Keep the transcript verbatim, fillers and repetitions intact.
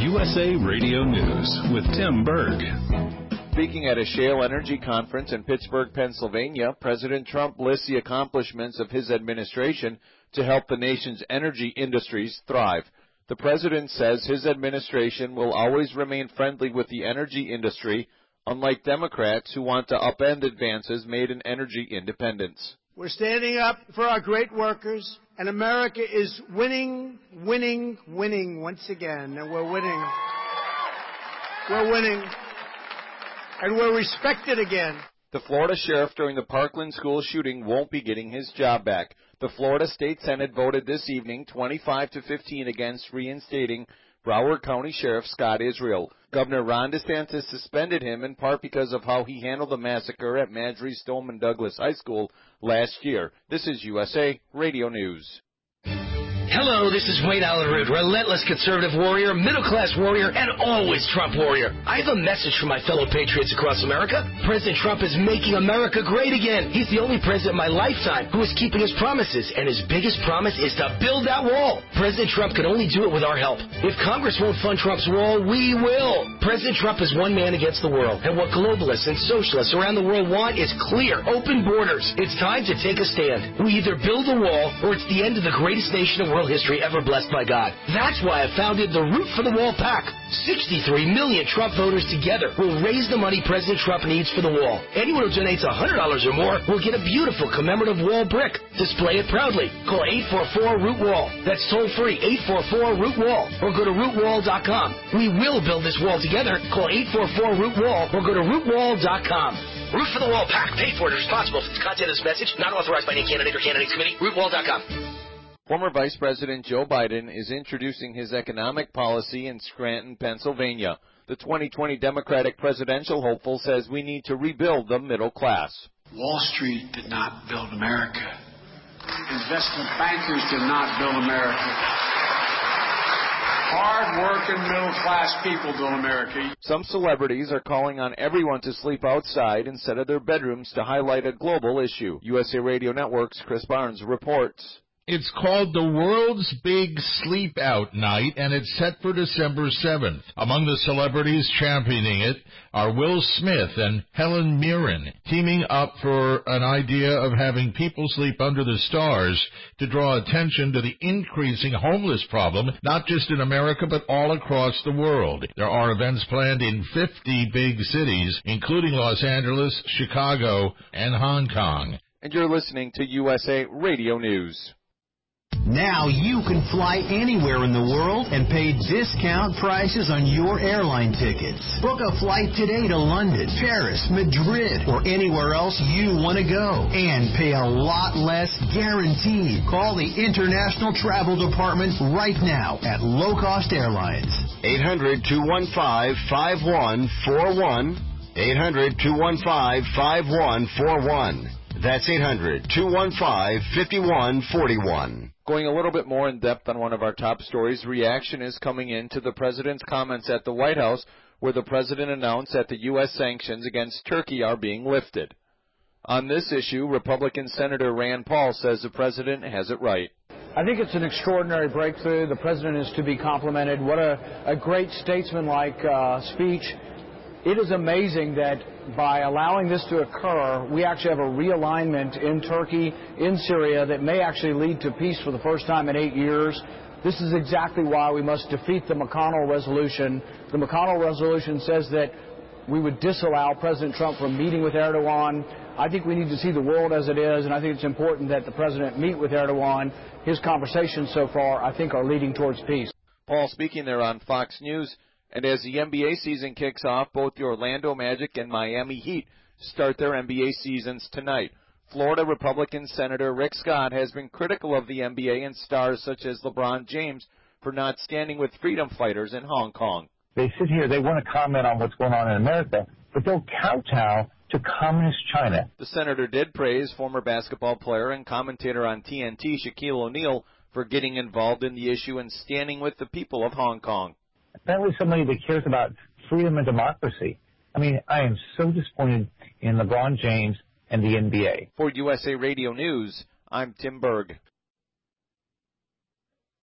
U S A Radio News with Tim Berg. Speaking at a shale energy conference in Pittsburgh, Pennsylvania, President Trump lists the accomplishments of his administration to help the nation's energy industries thrive. The president says his administration will always remain friendly with the energy industry, unlike Democrats who want to upend advances made in energy independence. We're standing up for our great workers, and America is winning, winning, winning once again, and we're winning. We're winning. And we're respected again. The Florida sheriff during the Parkland school shooting won't be getting his job back. The Florida State Senate voted this evening twenty-five to fifteen against reinstating Broward County Sheriff Scott Israel. Governor Ron DeSantis suspended him in part because of how he handled the massacre at Marjory Stoneman Douglas High School last year. This is U S A Radio News. Hello, this is Wayne Allen Root, relentless conservative warrior, middle-class warrior, and always Trump warrior. I have a message for my fellow patriots across America. President Trump is making America great again. He's the only president in my lifetime who is keeping his promises, and his biggest promise is to build that wall. President Trump can only do it with our help. If Congress won't fund Trump's wall, we will. President Trump is one man against the world, and what globalists and socialists around the world want is clear, open borders. It's time to take a stand. We either build a wall, or it's the end of the greatest nation in world history ever blessed by God. That's why I founded the Root for the Wall PAC. sixty-three million Trump voters together will raise the money President Trump needs for the wall. Anyone who donates one hundred dollars or more will get a beautiful commemorative wall brick. Display it proudly. Call eight four four root wall. That's toll free, eight four four root wall. Or go to root wall dot com. We will build this wall together. Call eight four four root wall or go to root wall dot com. Root for the Wall PAC. Paid for and responsible for the content of this message. Not authorized by any candidate or candidates committee. root wall dot com. Former Vice President Joe Biden is introducing his economic policy in Scranton, Pennsylvania. The twenty twenty Democratic presidential hopeful says we need to rebuild the middle class. Wall Street did not build America. Investment bankers did not build America. Hard-working, middle-class people build America. Some celebrities are calling on everyone to sleep outside instead of their bedrooms to highlight a global issue. U S A Radio Network's Chris Barnes reports. It's called the World's Big Sleep Out Night, and it's set for December seventh. Among the celebrities championing it are Will Smith and Helen Mirren, teaming up for an idea of having people sleep under the stars to draw attention to the increasing homeless problem, not just in America, but all across the world. There are events planned in fifty big cities, including Los Angeles, Chicago, and Hong Kong. And you're listening to U S A Radio News. Now you can fly anywhere in the world and pay discount prices on your airline tickets. Book a flight today to London, Paris, Madrid, or anywhere else you want to go. And pay a lot less guaranteed. Call the International Travel Department right now at Low Cost Airlines. eight hundred, two one five, five one four one. eight hundred, two one five, five one four one. That's eight hundred, two one five, five one four one. Going a little bit more in depth on one of our top stories, reaction is coming in to the president's comments at the White House, where the president announced that the U S sanctions against Turkey are being lifted. On this issue, Republican Senator Rand Paul says the president has it right. I think it's an extraordinary breakthrough. The president is to be complimented. What a, a great statesman-like uh, speech. It is amazing that by allowing this to occur, we actually have a realignment in Turkey, in Syria, that may actually lead to peace for the first time in eight years. This is exactly why we must defeat the McConnell resolution. The McConnell resolution says that we would disallow President Trump from meeting with Erdogan. I think we need to see the world as it is, and I think it's important that the president meet with Erdogan. His conversations so far, I think, are leading towards peace. Paul speaking there on Fox News. And as the N B A season kicks off, both the Orlando Magic and Miami Heat start their N B A seasons tonight. Florida Republican Senator Rick Scott has been critical of the N B A and stars such as LeBron James for not standing with freedom fighters in Hong Kong. They sit here, they want to comment on what's going on in America, but they'll kowtow to communist China. The senator did praise former basketball player and commentator on T N T, Shaquille O'Neal, for getting involved in the issue and standing with the people of Hong Kong. Apparently somebody that cares about freedom and democracy. I mean, I am so disappointed in LeBron James and the N B A. For U S A Radio News, I'm Tim Berg.